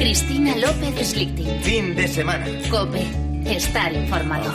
Cristina López Slichting. Fin de semana. COPE. Estar informado.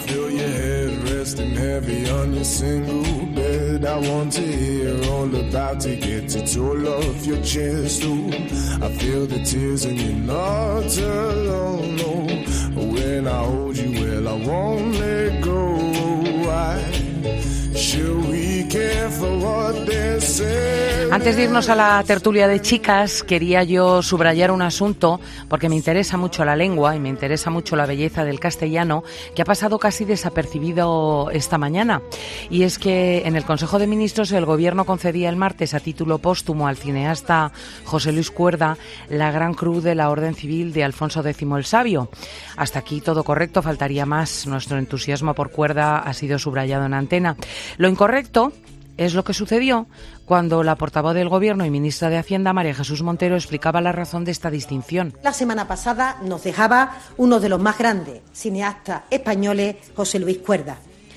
Antes de irnos a la tertulia de chicas, quería yo subrayar un asunto, porque me interesa mucho la lengua y me interesa mucho la belleza del castellano, que ha pasado casi desapercibido esta mañana. Y es que en el Consejo de Ministros el Gobierno concedía el martes a título póstumo al cineasta José Luis Cuerda la Gran Cruz de la Orden Civil de Alfonso X el Sabio. Hasta aquí todo correcto, faltaría más. Nuestro entusiasmo por Cuerda ha sido subrayado en antena. Lo incorrecto es lo que sucedió cuando la portavoz del Gobierno y ministra de Hacienda, María Jesús Montero, explicaba la razón de esta distinción. La semana pasada nos dejaba uno de los más grandes cineastas españoles, José Luis Cuerda.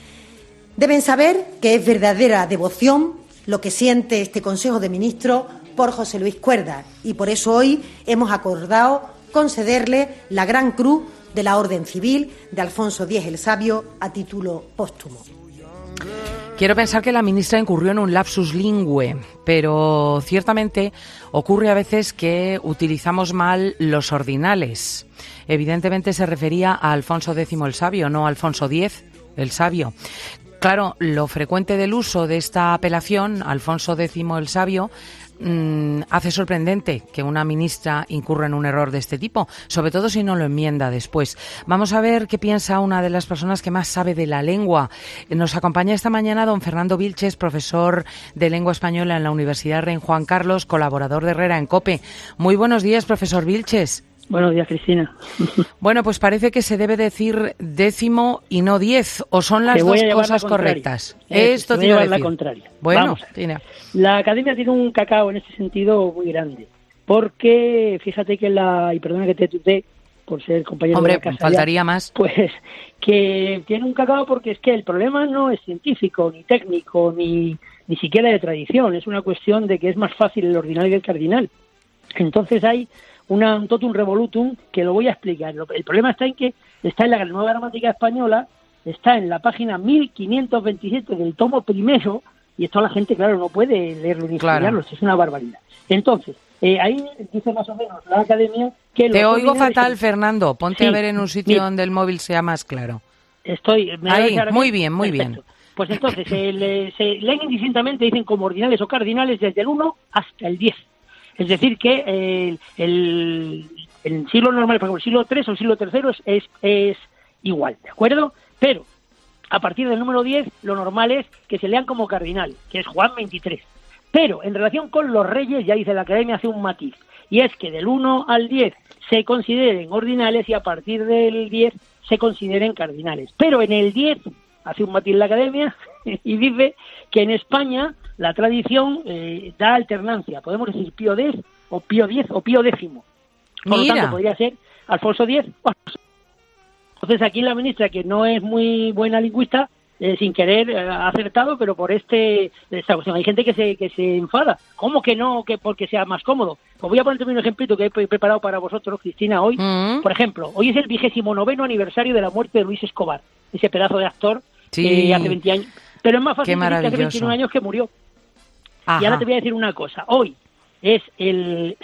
Deben saber que es verdadera devoción lo que siente este Consejo de Ministros por José Luis Cuerda, y por eso hoy hemos acordado concederle la Gran Cruz de la Orden Civil de Alfonso X el Sabio a título póstumo. Quiero pensar que la ministra incurrió en un lapsus lingüe, pero ciertamente ocurre a veces que utilizamos mal los ordinales. Evidentemente se refería a Alfonso X el Sabio, no a Alfonso X el Sabio. Claro, lo frecuente del uso de esta apelación, Alfonso X el Sabio, hace sorprendente que una ministra incurra en un error de este tipo, sobre todo si no lo enmienda después. Vamos a ver qué piensa una de las personas que más sabe de la lengua. Nos acompaña esta mañana don Fernando Vilches, profesor de lengua española en la Universidad Rey Juan Carlos, colaborador de Herrera en COPE. Muy buenos días, profesor Vilches. Buenos días, Cristina. Bueno, pues parece que se debe decir décimo y no 10, o son las dos cosas correctas. Esto te voy a llevar la contraria. Bueno, vamos. La academia tiene un cacao en este sentido muy grande, porque fíjate que y perdona que te tutee por ser compañero de la casa. Faltaría ya, más. Pues que tiene un cacao porque es que el problema no es científico, ni técnico, ni siquiera de tradición. Es una cuestión de que es más fácil el ordinal que el cardinal. Entonces hay un totum revolutum que lo voy a explicar. El problema está en la nueva gramática española, está en la página 1527 del tomo primero, y esto la gente, claro, no puede leerlo ni estudiarlo, es una barbaridad. Entonces, ahí dice más o menos la academia que... Te oigo fatal, Fernando. Ponte a ver en un sitio donde el móvil sea más claro. Ahí, muy bien, muy perfecto. bien. Pues entonces, se leen indistintamente, dicen como ordinales o cardinales desde el 1 hasta el 10. Es decir, que el siglo normal, por ejemplo, el siglo III o el siglo III es igual, ¿de acuerdo? Pero a partir del número 10, lo normal es que se lean como cardinal, que es Juan 23. Pero en relación con los reyes, ya dice la academia, hace un matiz, y es que del 1 al 10 se consideren ordinales y a partir del 10 se consideren cardinales. Pero en el 10, hace un matiz la academia, y dice que en España la tradición da alternancia. Podemos decir Pío X o Pío X o Pío X. Por lo tanto, podría ser Alfonso X. Entonces, aquí la ministra, que no es muy buena lingüista, sin querer ha acertado, pero por esta cuestión. Hay gente que se enfada. ¿Cómo que no? Que porque sea más cómodo. Pues voy a ponerte un ejemplito que he preparado para vosotros, Cristina, hoy. Por ejemplo, hoy es el 29º aniversario de la muerte de Luis Escobar, ese pedazo de actor hace 20 años. Pero es más fácil decir que hace 21 años que murió. Ajá. Y ahora te voy a decir una cosa. Hoy es el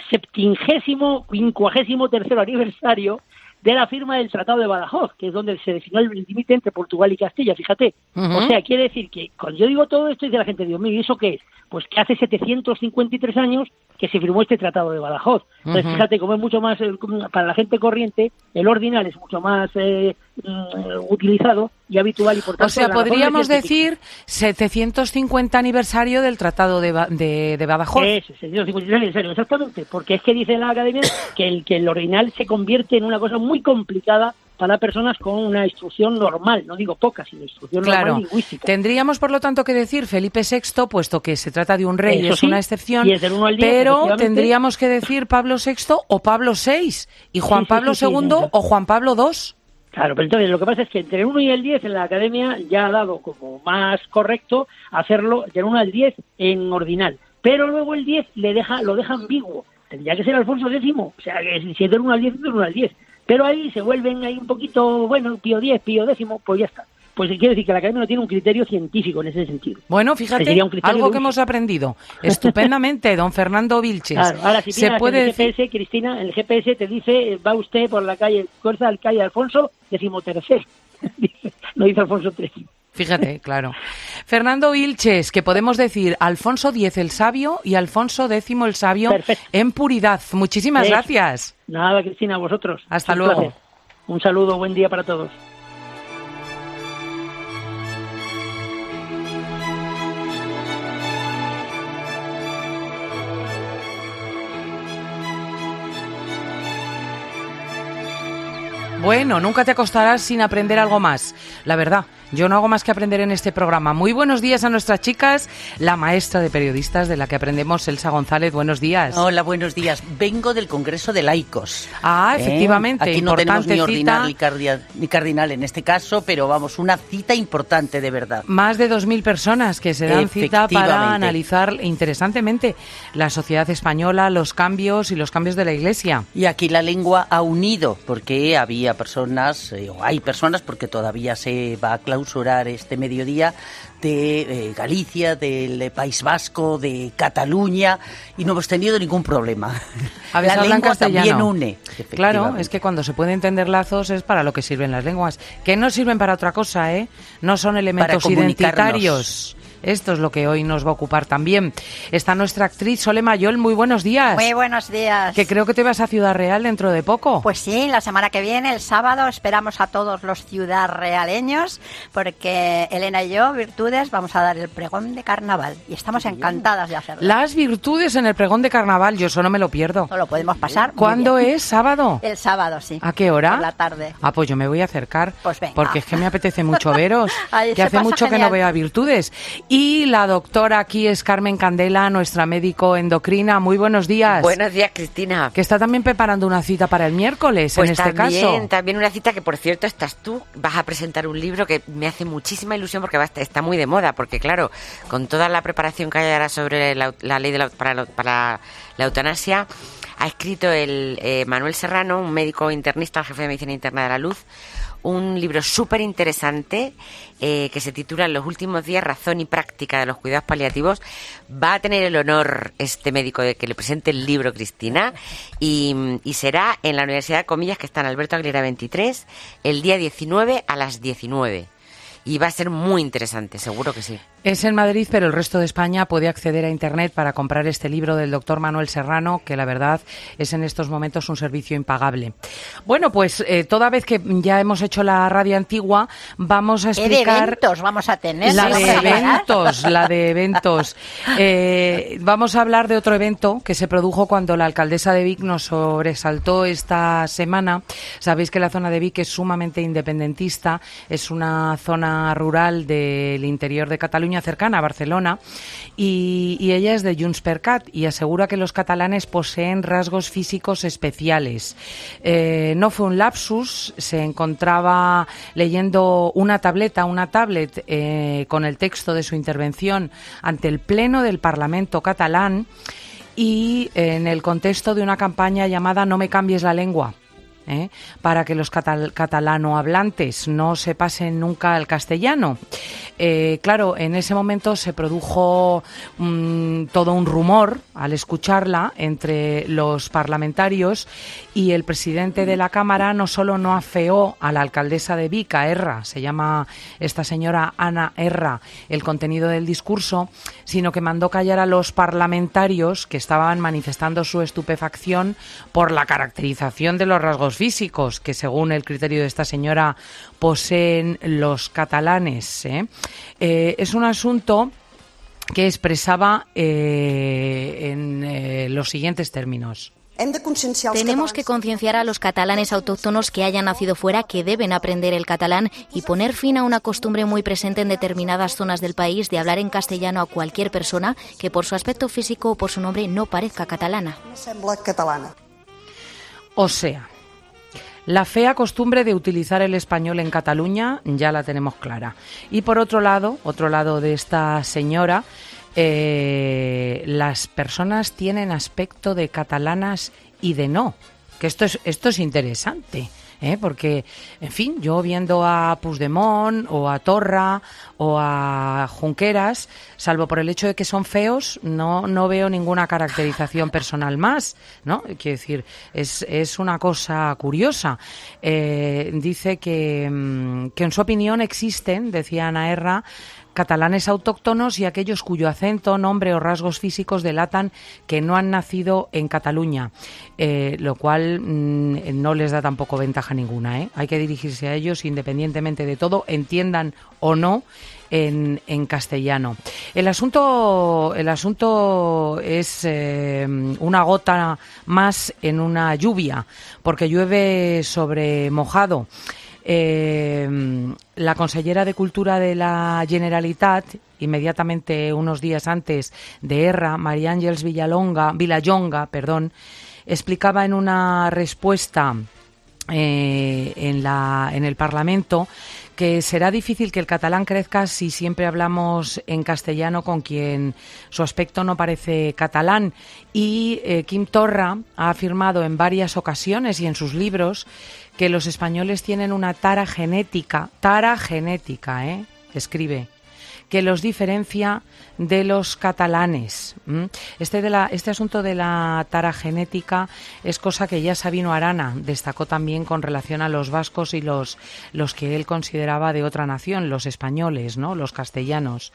50º aniversario de la firma del Tratado de Badajoz, que es donde se definió el límite entre Portugal y Castilla, fíjate. O sea, quiere decir que cuando yo digo todo esto, dice la gente, Dios mío, ¿y eso qué es? Pues que hace 753 años que se firmó este Tratado de Badajoz. Entonces, fíjate cómo es mucho más, para la gente corriente, el ordinal es mucho más utilizado y habitual. Y por tanto, o sea, podríamos decir 750 aniversario del Tratado de Badajoz. Ese, 750 aniversario, exactamente, porque es que dice la academia que el ordinal se convierte en una cosa muy complicada para personas con una instrucción normal, no digo poca, sino instrucción normal lingüística. Tendríamos, por lo tanto, que decir Felipe VI, puesto que se trata de un rey, eso es sí, una excepción, y es del 1 al 10, pero tendríamos que decir Pablo VI o Pablo VI, y Juan Pablo II o Juan Pablo II. Claro, pero entonces lo que pasa es que entre el 1 y el 10 en la academia ya ha dado como más correcto hacerlo del 1 al 10 en ordinal, pero luego el 10 lo deja ambiguo. tendría que ser Alfonso X, o sea, que si es del 1 al 10, es del 1 al 10. Pero ahí se vuelven ahí un poquito, bueno, Pío X, Pío X, pues ya está. Pues quiere decir que la Academia no tiene un criterio científico en ese sentido. Bueno, fíjate, algo que hemos aprendido estupendamente, don Fernando Vilches. Claro, ahora si se puede en el GPS, Cristina, en el GPS te dice, va usted por la calle, cruza la calle Alfonso XIII. No dice Alfonso XIII. Fíjate, claro. Fernando Vilches, que podemos decir Alfonso X el sabio y Alfonso X el sabio. Perfecto. En puridad. Muchísimas gracias. Nada, Cristina, a vosotros. Hasta luego. Placer. Un saludo, buen día para todos. Bueno, nunca te acostarás sin aprender algo más. La verdad, yo no hago más que aprender en este programa. Muy buenos días a nuestras chicas, la maestra de periodistas de la que aprendemos, Elsa González. Buenos días. Hola, buenos días. Vengo del Congreso de Laicos. Ah, efectivamente. Aquí no tenemos ni ordinal ni cardinal en este caso, pero vamos, una cita importante de verdad. Más de 2.000 personas que se dan cita para analizar interesantemente la sociedad española, los cambios de la Iglesia. Y aquí la lengua ha unido, porque había personas, o hay personas, porque todavía se va a clausurar este mediodía, de Galicia, del País Vasco, de Cataluña, y no hemos tenido ningún problema. La lengua también une. Claro, es que cuando se pueden tender lazos es para lo que sirven las lenguas, que no sirven para otra cosa, ¿eh? No son elementos identitarios. Esto es lo que hoy nos va a ocupar también. Está nuestra actriz Sole Mayol. Muy buenos días. Muy buenos días. Que creo que te vas a Ciudad Real dentro de poco. Pues sí, la semana que viene, el sábado, esperamos a todos los ciudadrealeños, porque Elena y yo, Virtudes, vamos a dar el pregón de carnaval y estamos encantadas de hacerlo. Las virtudes en el pregón de carnaval, yo eso no me lo pierdo. No lo podemos pasar. ¿Cuándo es? ¿Sábado? El sábado, sí. ¿A qué hora? Por la tarde. Ah, pues yo me voy a acercar. Pues venga. Porque es que me apetece mucho veros. Que hace mucho que no veo a Virtudes. Y la doctora aquí es Carmen Candela, nuestra médico endocrina. Muy buenos días. Buenos días, Cristina. Que está también preparando una cita para el miércoles, pues en este caso. También una cita que, por cierto, estás tú. Vas a presentar un libro que me hace muchísima ilusión porque está muy de moda. Porque, claro, con toda la preparación que hay ahora sobre la ley para la eutanasia, ha escrito el Manuel Serrano, un médico internista, jefe de medicina interna de la Luz, un libro súper interesante que se titula Los últimos días, razón y práctica de los cuidados paliativos. Va a tener el honor este médico de que le presente el libro, Cristina, y será en la Universidad de Comillas, que está en Alberto Aguilera 23, el día 19 a las 19. Y va a ser muy interesante, seguro que sí. Es en Madrid, pero el resto de España puede acceder a Internet para comprar este libro del doctor Manuel Serrano, que la verdad es en estos momentos un servicio impagable. Bueno, pues toda vez que ya hemos hecho la radio antigua, vamos a explicar... ¿Qué eventos vamos a tener? La de eventos. Vamos a hablar de otro evento que se produjo cuando la alcaldesa de Vic nos sobresaltó esta semana. Sabéis que la zona de Vic es sumamente independentista, es una zona rural del interior de Cataluña, cercana a Barcelona, y ella es de Junts per Cat y asegura que los catalanes poseen rasgos físicos especiales. No fue un lapsus, se encontraba leyendo una tablet con el texto de su intervención ante el Pleno del Parlamento catalán y en el contexto de una campaña llamada No me cambies la lengua. Para que los catalanohablantes no se pasen nunca al castellano. Claro, en ese momento se produjo todo un rumor al escucharla entre los parlamentarios y el presidente de la Cámara no solo no afeó a la alcaldesa de Vic, a Erra, se llama esta señora Ana Erra, el contenido del discurso, sino que mandó callar a los parlamentarios que estaban manifestando su estupefacción por la caracterización de los rasgos físicos que, según el criterio de esta señora, poseen los catalanes. Es un asunto que expresaba en los siguientes términos. Tenemos que concienciar a los catalanes autóctonos que hayan nacido fuera que deben aprender el catalán y poner fin a una costumbre muy presente en determinadas zonas del país de hablar en castellano a cualquier persona que por su aspecto físico o por su nombre no parezca catalana. O sea, la fea costumbre de utilizar el español en Cataluña ya la tenemos clara. Y por otro lado de esta señora, las personas tienen aspecto de catalanas y de no, que esto es interesante. Porque, en fin, yo viendo a Puigdemont o a Torra o a Junqueras, salvo por el hecho de que son feos, no veo ninguna caracterización personal más, ¿no? Quiero decir, es una cosa curiosa. Dice que en su opinión existen, decía Ana Erra, catalanes autóctonos y aquellos cuyo acento, nombre o rasgos físicos delatan que no han nacido en Cataluña, lo cual no les da tampoco ventaja ninguna, ¿eh? Hay que dirigirse a ellos independientemente de todo, entiendan o no en castellano. El asunto es una gota más en una lluvia, porque llueve sobre mojado. La consellera de Cultura de la Generalitat, inmediatamente unos días antes de Erra, María Ángeles Vilallonga, explicaba en una respuesta en el Parlamento que será difícil que el catalán crezca si siempre hablamos en castellano con quien su aspecto no parece catalán. Y Quim Torra ha afirmado en varias ocasiones y en sus libros que los españoles tienen una tara genética, escribe, que los diferencia de los catalanes. Este asunto de la tara genética es cosa que ya Sabino Arana destacó también con relación a los vascos y los que él consideraba de otra nación, los españoles, ¿no? Los castellanos.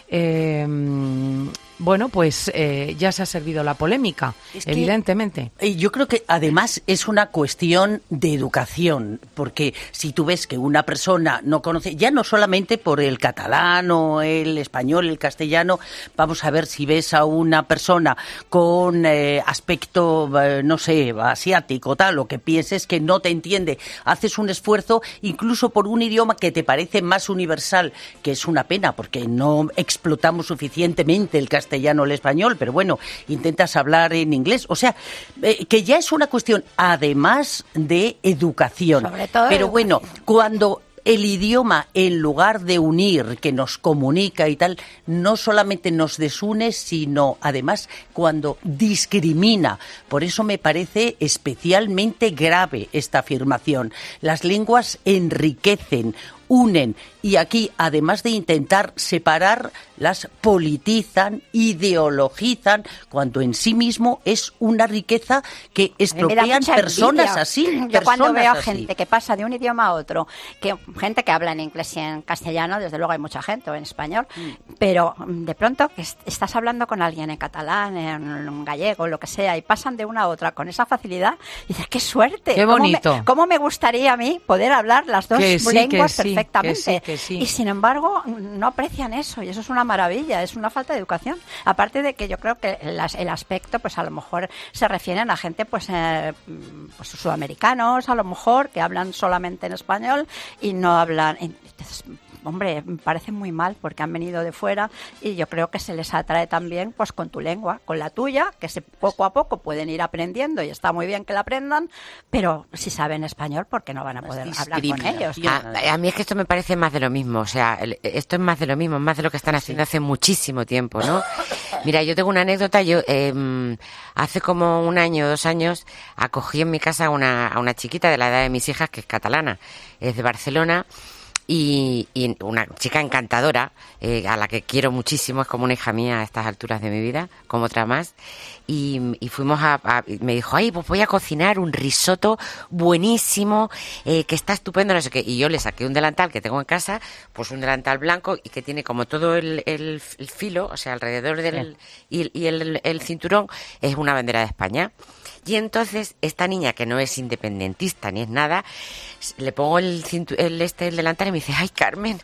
Ya se ha servido la polémica, evidentemente. Yo creo que además es una cuestión de educación, porque si tú ves que una persona no conoce, ya no solamente por el catalán o el español, el castellano, vamos a ver si ves a una persona con aspecto, asiático, tal, o que pienses que no te entiende, haces un esfuerzo incluso por un idioma que te parece más universal, que es una pena, porque no explotamos suficientemente el castellano o el español, pero bueno, intentas hablar en inglés. O sea, que ya es una cuestión, además de educación. Sobre todo pero educación. Bueno, cuando el idioma, en lugar de unir, que nos comunica y tal, no solamente nos desune, sino además cuando discrimina. Por eso me parece especialmente grave esta afirmación. Las lenguas enriquecen, unen, y aquí, además de intentar separar, las politizan, ideologizan, cuando en sí mismo es una riqueza que estropean personas así. Yo cuando veo gente que pasa de un idioma a otro, que gente que habla en inglés y en castellano, desde luego hay mucha gente, o en español, pero de pronto que estás hablando con alguien en catalán, en gallego, lo que sea, y pasan de una a otra con esa facilidad, y dices, ¡qué suerte! ¡Qué bonito! ¿Cómo me gustaría a mí poder hablar las dos lenguas perfectamente? Que sí. Y sin embargo no aprecian eso, y eso es una maravilla, es una falta de educación. Aparte de que yo creo que el aspecto, pues a lo mejor se refieren a gente pues sudamericanos, a lo mejor, que hablan solamente en español y no hablan. Entonces, hombre, me parece muy mal porque han venido de fuera, y yo creo que se les atrae también pues con tu lengua, con la tuya, que poco a poco pueden ir aprendiendo, y está muy bien que la aprendan, pero si saben español, ¿por qué no van a poder hablar con ellos? A mí es que esto me parece más de lo mismo, o sea, esto es más de lo mismo, más de lo que están haciendo hace muchísimo tiempo, ¿no? Mira, yo tengo una anécdota. Yo hace como 1 año o 2 años acogí en mi casa a una chiquita de la edad de mis hijas, que es catalana, es de Barcelona, y una chica encantadora, a la que quiero muchísimo, es como una hija mía a estas alturas de mi vida, como otra más, y fuimos me dijo, ay, pues voy a cocinar un risotto buenísimo, que está estupendo, no sé qué, y yo le saqué un delantal que tengo en casa, pues un delantal blanco, y que tiene como todo el filo, o sea, alrededor del y el cinturón es una bandera de España. Y entonces esta niña, que no es independentista ni es nada, le pongo el delantal y me dice, ay, Carmen,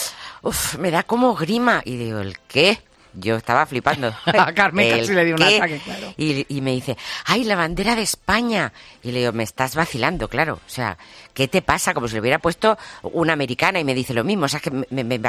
me da como grima. Y digo, ¿el qué? Yo estaba flipando. A Carmen casi le dio un ataque, claro. Y me dice, ay, la bandera de España. Y le digo, me estás vacilando, claro. O sea, ¿qué te pasa? Como si le hubiera puesto una americana, y me dice lo mismo. O sea, que me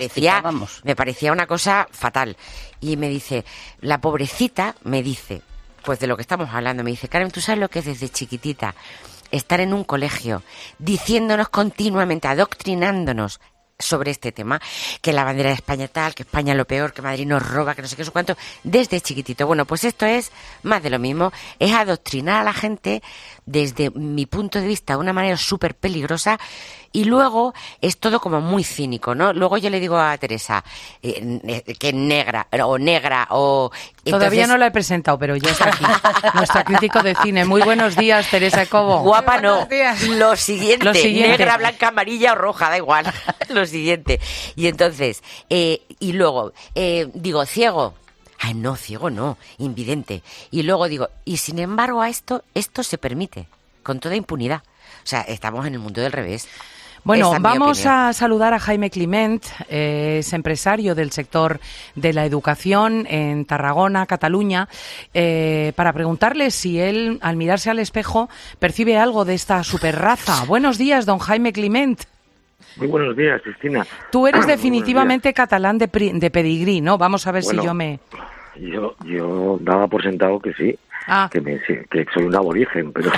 parecía una cosa fatal. Y me dice, la pobrecita, me dice, pues de lo que estamos hablando, me dice, Carmen, ¿tú sabes lo que es desde chiquitita estar en un colegio diciéndonos continuamente, adoctrinándonos sobre este tema, que la bandera de España tal, que España lo peor, que Madrid nos roba, que no sé qué, cuánto, desde chiquitito. Bueno, pues esto es más de lo mismo, es adoctrinar a la gente desde mi punto de vista de una manera súper peligrosa, y luego es todo como muy cínico, ¿no? Luego yo le digo a Teresa que es negra, o... Todavía no la he presentado, pero ya está aquí. Nuestra crítico de cine. Muy buenos días, Teresa Cobo. Guapa no. Lo siguiente. Negra, blanca, amarilla o roja, da igual. Lo siguiente. Y entonces, y luego, digo, ciego. Ay, no, ciego no, invidente. Y luego digo, y sin embargo esto se permite, con toda impunidad. O sea, estamos en el mundo del revés. Bueno, vamos a saludar a Jaime Climent, es empresario del sector de la educación en Tarragona, Cataluña, para preguntarle si él, al mirarse al espejo, percibe algo de esta superraza. Buenos días, don Jaime Climent. Muy buenos días, Cristina. Tú eres definitivamente catalán de pedigrí, ¿no? Vamos a ver si yo me... Yo daba por sentado que sí. Que soy un aborigen, pero...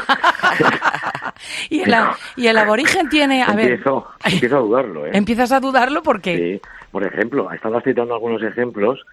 ¿Y el aborigen tiene...? Empiezo a dudarlo, ¿eh? ¿Empiezas a dudarlo? ¿Por qué? Sí. Por ejemplo, estabas citando algunos ejemplos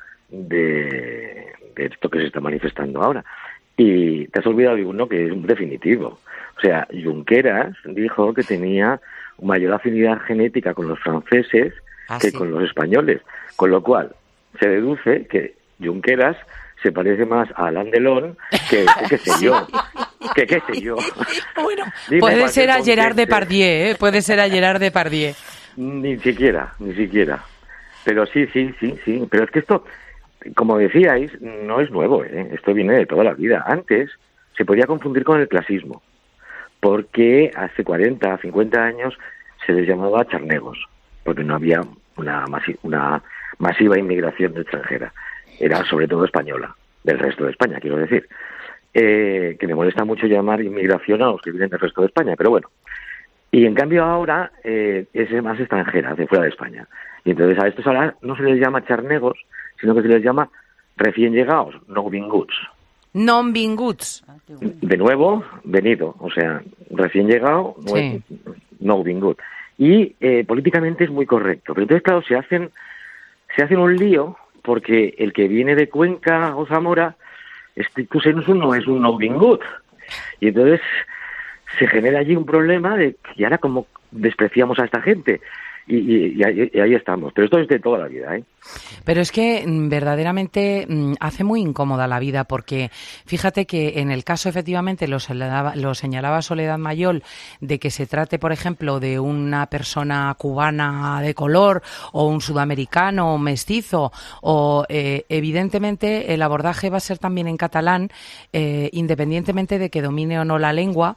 de esto que se está manifestando ahora. Y te has olvidado de uno que es un definitivo. O sea, Junqueras dijo que tenía mayor afinidad genética con los franceses que con los españoles. Con lo cual, se deduce que Junqueras se parece más a Alain Delon que qué sé yo. ¿Qué sé yo? Bueno, puede ser a Gerard Depardieu, ¿eh? Puede ser a Gerard Depardieu. Ni siquiera. Pero sí. Pero es que esto, como decíais, no es nuevo, ¿eh? Esto viene de toda la vida. Antes se podía confundir con el clasismo, porque hace 40, 50 años se les llamaba charnegos, porque no había una masiva inmigración extranjera. Era sobre todo española, del resto de España, quiero decir. Que me molesta mucho llamar inmigración a los que vienen del resto de España, pero bueno. Y en cambio ahora es más extranjera, de fuera de España. Y entonces a estos ahora no se les llama charnegos, sino que se les llama recién llegados, nouvinguts. Non-vinguts. De nuevo, venido, o sea, recién llegado, sí. Nouvingut. Y políticamente es muy correcto. Pero entonces, claro, se hacen un lío, porque el que viene de Cuenca o Zamora, stricto sensu no es un nouvingut. Y entonces se genera allí un problema de que ahora como despreciamos a esta gente. Y ahí estamos. Pero esto es de toda la vida, ¿eh? Pero es que verdaderamente hace muy incómoda la vida, porque fíjate que en el caso, efectivamente, lo señalaba Soledad Mayol, de que se trate, por ejemplo, de una persona cubana de color o un sudamericano o mestizo, o evidentemente el abordaje va a ser también en catalán, independientemente de que domine o no la lengua.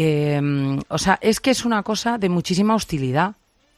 O sea, es que es una cosa de muchísima hostilidad.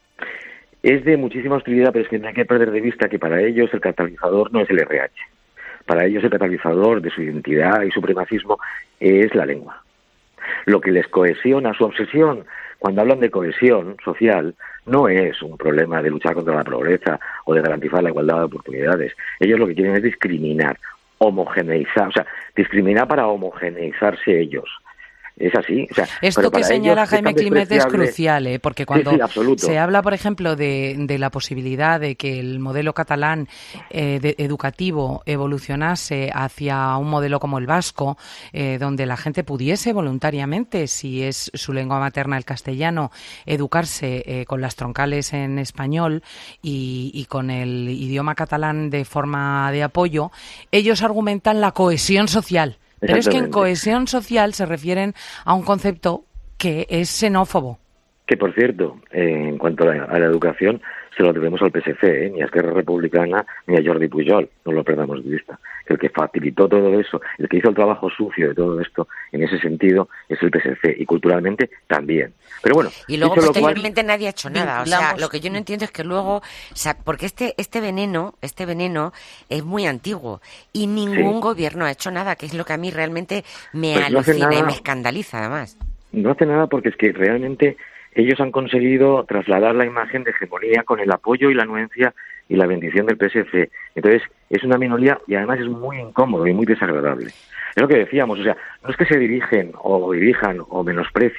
Es de muchísima hostilidad, pero es que no hay que perder de vista que para ellos el catalizador no es el RH. Para ellos el catalizador de su identidad y supremacismo es la lengua. Lo que les cohesiona, su obsesión, cuando hablan de cohesión social, no es un problema de luchar contra la pobreza o de garantizar la igualdad de oportunidades. Ellos lo que quieren es discriminar, homogeneizar, o sea, discriminar para homogeneizarse ellos. Es así. O sea, esto que señala Jaime Climent es crucial, porque cuando se habla, por ejemplo, de la posibilidad de que el modelo catalán educativo evolucionase hacia un modelo como el vasco, donde la gente pudiese voluntariamente, si es su lengua materna el castellano, educarse con las troncales en español y con el idioma catalán de forma de apoyo, ellos argumentan la cohesión social. Pero es que en cohesión social se refieren a un concepto que es xenófobo. Que, por cierto, en cuanto a la educación, se lo debemos al PSC, ni a Esquerra Republicana ni a Jordi Pujol, no lo perdamos de vista. Que el que facilitó todo eso, el que hizo el trabajo sucio de todo esto, en ese sentido, es el PSC, y culturalmente también. Pero bueno, y luego posteriormente nadie ha hecho nada. O sea, lo que yo no entiendo es que luego, o sea, porque este veneno es muy antiguo y ningún gobierno ha hecho nada, que es lo que a mí realmente me alucina y me escandaliza, además. No hace nada porque es que realmente ellos han conseguido trasladar la imagen de hegemonía con el apoyo y la anuencia y la bendición del PSC. Entonces, es una minoría y además es muy incómodo y muy desagradable. Es lo que decíamos, o sea, no es que se dirijan o menosprecien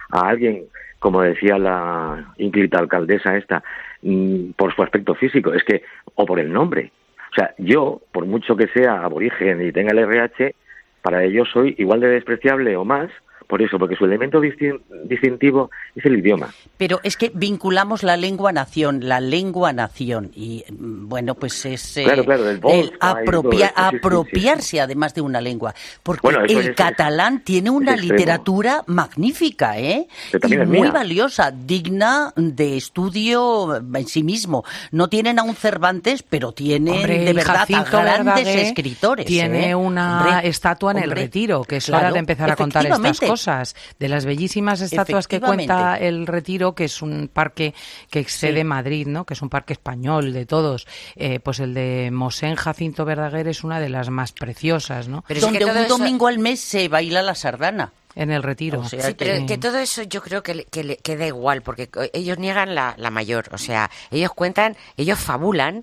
a alguien, como decía la ínclita alcaldesa esta, por su aspecto físico, es que, o por el nombre. O sea, yo, por mucho que sea aborigen y tenga el RH, para ellos soy igual de despreciable o más, por eso, porque su elemento distintivo es el idioma. Pero es que vinculamos la lengua-nación, y bueno, pues es claro, el apropiarse además de una lengua, porque el catalán tiene una literatura magnífica, y muy valiosa, digna de estudio en sí mismo. No tienen a un Cervantes, pero tienen de verdad a grandes escritores. Tiene una estatua en el Retiro, que es hora de empezar a contar estas cosas. De las bellísimas estatuas que cuenta el Retiro, que es un parque que excede Madrid, ¿no? Que es un parque español de todos, pues el de Mosén Jacinto Verdaguer es una de las más preciosas, ¿no? Pero donde un domingo al mes se baila la sardana. En el Retiro. O sea, pero que todo eso yo creo que da igual, porque ellos niegan la mayor. O sea, ellos fabulan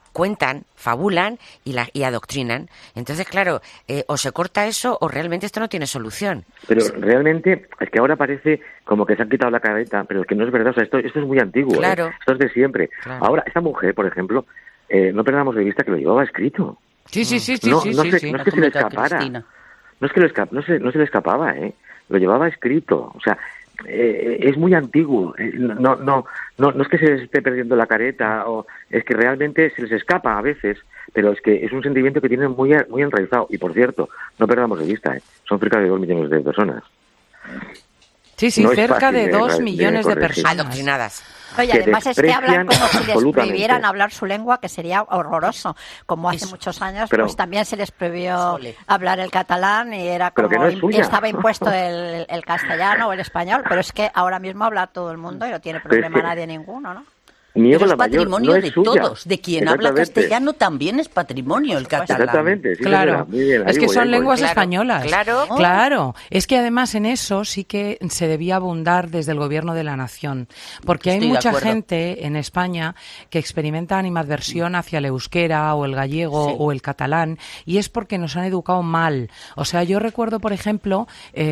y adoctrinan. Entonces, claro, o se corta eso o realmente esto no tiene solución. Pero realmente es que ahora parece como que se han quitado la careta, pero es que no es verdad. O sea, esto es muy antiguo. Claro. Esto es de siempre. Claro. Ahora, esta mujer, por ejemplo, no perdamos de vista que lo llevaba escrito. Sí. No es que se le escapara. No es que no se le escapaba, lo llevaba escrito. O sea, es muy antiguo. No es que se les esté perdiendo la careta, o es que realmente se les escapa a veces, pero es que es un sentimiento que tienen muy enraizado. Y por cierto, no perdamos de vista, son cerca de 2 millones de personas. Sí, no cerca de 2 millones de personas adoctrinadas. Oye, además es que hablan como si les prohibieran hablar su lengua, que sería horroroso. Como hace muchos años, pues también se les prohibió hablar el catalán y era como estaba impuesto el castellano o el español, pero es que ahora mismo habla todo el mundo y no tiene problema nadie ninguno, ¿no? Pero es patrimonio de todos, de quien habla castellano también es patrimonio el catalán. Exactamente, sí, claro. Muy bien, es que son lenguas españolas. Claro. Es que además en eso sí que se debía abundar desde el gobierno de la nación, porque hay mucha gente en España que experimenta animadversión hacia el euskera o el gallego o el catalán, y es porque nos han educado mal. O sea, yo recuerdo, por ejemplo,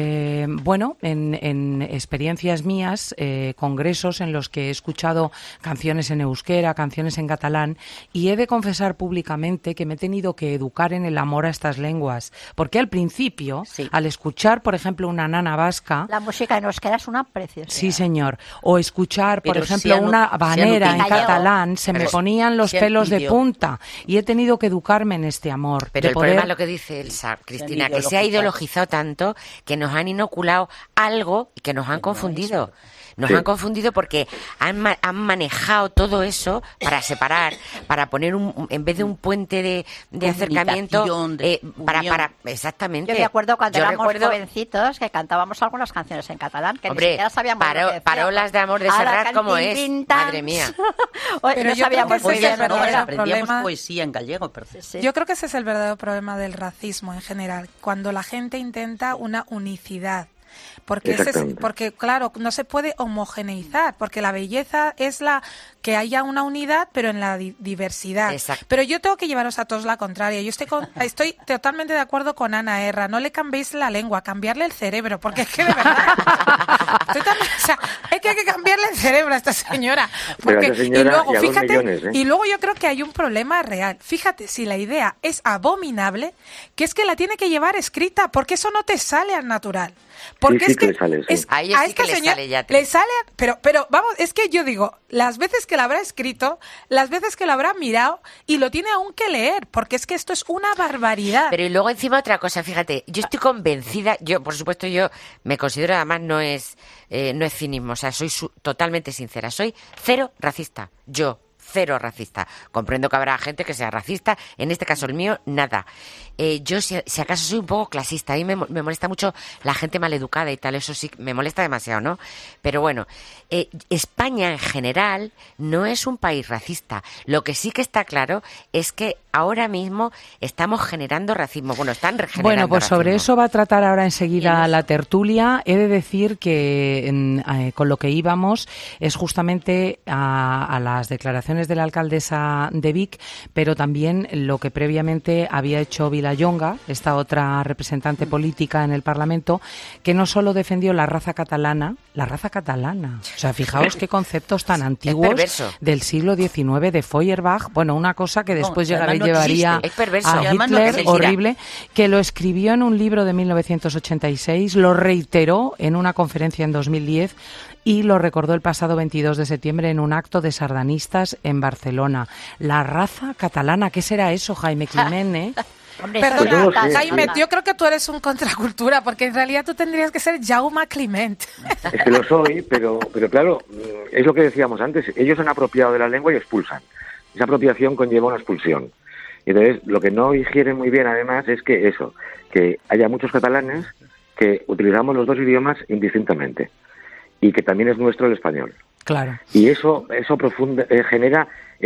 en experiencias mías, congresos en los que he escuchado canciones en euskera, canciones en catalán, y he de confesar públicamente que me he tenido que educar en el amor a estas lenguas, porque al principio, al escuchar, por ejemplo, una nana vasca... La música en euskera es una preciosidad. Sí, señor. O escuchar, por ejemplo, una habanera en catalán, se me ponían los pelos de punta, y he tenido que educarme en este amor. Pero el problema es lo que dice Elsa, Cristina, que se ha ideologizado tanto que nos han inoculado algo y que nos han confundido. Nos han confundido porque han manejado todo eso para separar, para poner en vez de un puente de acercamiento, exactamente. Yo me acuerdo cuando éramos jovencitos que cantábamos algunas canciones en catalán que ni siquiera sabíamos lo que decíamos. Parolas de amor de Serrat, ¿cómo es? Madre mía. Pero no sabíamos muy bien lo que era. Aprendíamos poesía en gallego. Yo creo que ese es el verdadero problema del racismo en general, cuando la gente intenta una unicidad. Porque claro, no se puede homogeneizar, porque la belleza es que haya una unidad, pero en la diversidad. Exacto. Pero yo tengo que llevaros a todos la contraria. Yo estoy totalmente de acuerdo con Ana Erra. No le cambiéis la lengua, cambiarle el cerebro, porque es que de verdad es que hay que cambiarle el cerebro a esta señora. Y luego yo creo que hay un problema real. Fíjate, si la idea es abominable, que es que la tiene que llevar escrita, porque eso no te sale al natural. Porque es que a esta señora le sale, pero vamos, es que yo digo, las veces que la habrá escrito, las veces que la habrá mirado y lo tiene aún que leer, porque es que esto es una barbaridad. Pero y luego encima otra cosa, fíjate, yo estoy convencida, yo por supuesto yo me considero, además no es cinismo, o sea, soy totalmente sincera, soy cero racista, cero racista. Comprendo que habrá gente que sea racista, en este caso el mío, nada. Yo si acaso soy un poco clasista, a mí me molesta mucho la gente maleducada y tal, eso sí, me molesta demasiado, ¿no? Pero bueno, España en general no es un país racista. Lo que sí que está claro es que ahora mismo estamos generando racismo. Bueno, están generando Bueno, pues racismo. sobre eso va a tratar ahora enseguida la tertulia. He de decir que con lo que íbamos es justamente a las declaraciones declaraciones de la alcaldesa de Vic, pero también lo que previamente había hecho Vilallonga, esta otra representante política en el Parlamento, que no solo defendió la raza catalana, o sea, fijaos qué conceptos tan antiguos del siglo XIX de Feuerbach, bueno, una cosa que después llevaría a Hitler, horrible, que lo escribió en un libro de 1986, lo reiteró en una conferencia en 2010 y lo recordó el pasado 22 de septiembre en un acto de sardanistas en Barcelona. La raza catalana, ¿qué será eso, Jaime Climent, Perdona, Jaime, yo creo que tú eres un contracultura, porque en realidad tú tendrías que ser Jaume Climent. Es que lo soy, pero claro, es lo que decíamos antes, ellos han apropiado de la lengua y expulsan. Esa apropiación conlleva una expulsión. Entonces, lo que no digiere muy bien, además, es que haya muchos catalanes que utilizamos los dos idiomas indistintamente y que también es nuestro el español. Claro. Y eso genera,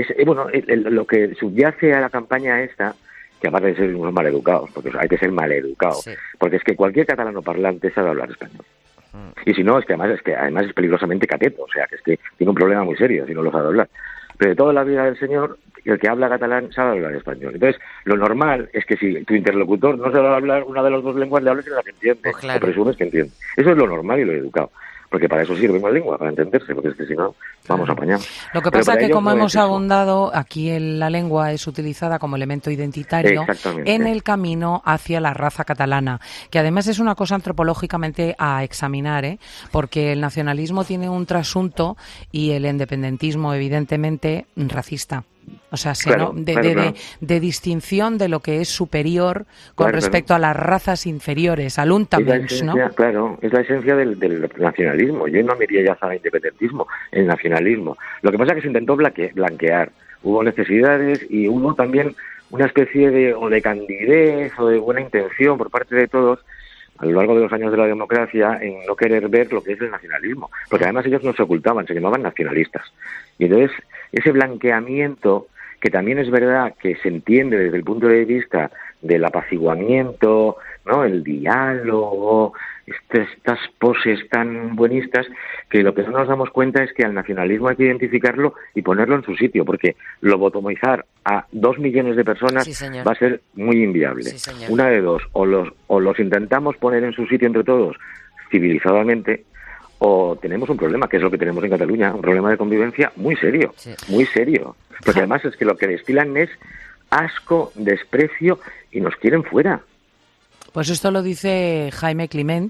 lo que subyace a la campaña esta, que aparte de ser unos maleducados, porque hay que ser maleducados, sí. Porque es que cualquier catalano parlante sabe hablar español. Y si no, es que además es peligrosamente cateto, o sea, que es que tiene un problema muy serio si no lo sabe hablar. Pero de toda la vida del señor, el que habla catalán sabe hablar español. Entonces, lo normal es que si tu interlocutor no sabe hablar una de las dos lenguas, le hables en la que entiende, pues claro. O presumes que entiende. Eso es lo normal y lo educado. Porque para eso sirve una lengua, para entenderse, porque es que si no, vamos apañados. Lo que pasa es que, como hemos abundado, aquí la lengua es utilizada como elemento identitario en el camino hacia la raza catalana, que además es una cosa antropológicamente a examinar, porque el nacionalismo tiene un trasunto y el independentismo, evidentemente, racista. O sea, de distinción de lo que es superior con respecto a las razas inferiores, al Untermensch, ¿no? Claro, es la esencia del nacionalismo. Yo no me iría ya al independentismo, el nacionalismo. Lo que pasa es que se intentó blanquear. Hubo necesidades y hubo también una especie de candidez o de buena intención por parte de todos a lo largo de los años de la democracia en no querer ver lo que es el nacionalismo. Porque además ellos no se ocultaban, se llamaban nacionalistas. Y entonces ese blanqueamiento, que también es verdad que se entiende desde el punto de vista del apaciguamiento, ¿no? El diálogo, estas poses tan buenistas, que lo que no nos damos cuenta es que al nacionalismo hay que identificarlo y ponerlo en su sitio, porque lobotomizar a 2 millones de personas va a ser muy inviable. Una de dos, o los intentamos poner en su sitio entre todos civilizadamente, o tenemos un problema, que es lo que tenemos en Cataluña, un problema de convivencia muy serio, muy serio. Porque además es que lo que destilan es asco, desprecio y nos quieren fuera. Pues esto lo dice Jaime Climent